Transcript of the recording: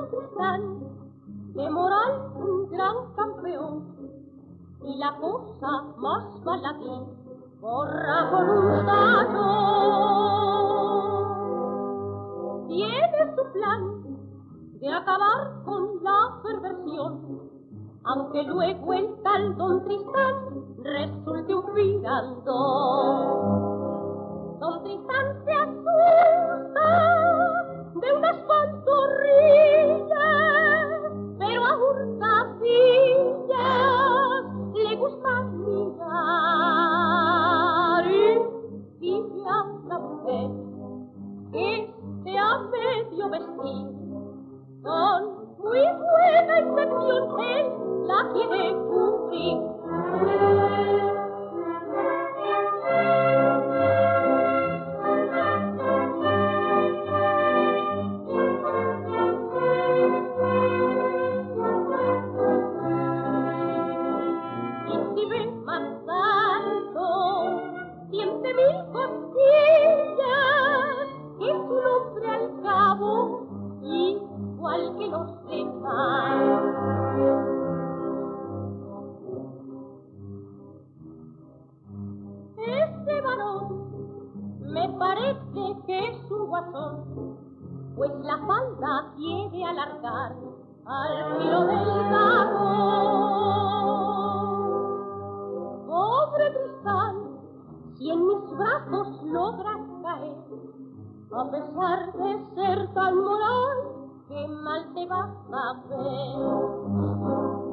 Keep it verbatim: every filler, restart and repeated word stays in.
don Tristán, de moral un gran campeón, y la cosa más baladí, borra con un tallo. Tiene su plan de acabar con la perversión, aunque luego el tal don Tristán resulte un pirandón. Don Tristán se asusta de unas pantorrillas, pero a hurtadillas le gusta mirar y dice a la mujer que se ha medio vestir con muy buena intención, él la quiere cubrir. Y si ve más alto, siente mil costillas, que es un hombre al cabo igual que los demás. Este varón me parece que es un guasón, pues la falda quiere alargar al filo del cajón. Pobre Tristán, si en mis brazos logras caer, a pesar de ser tan moral, qué mal te vas a ver.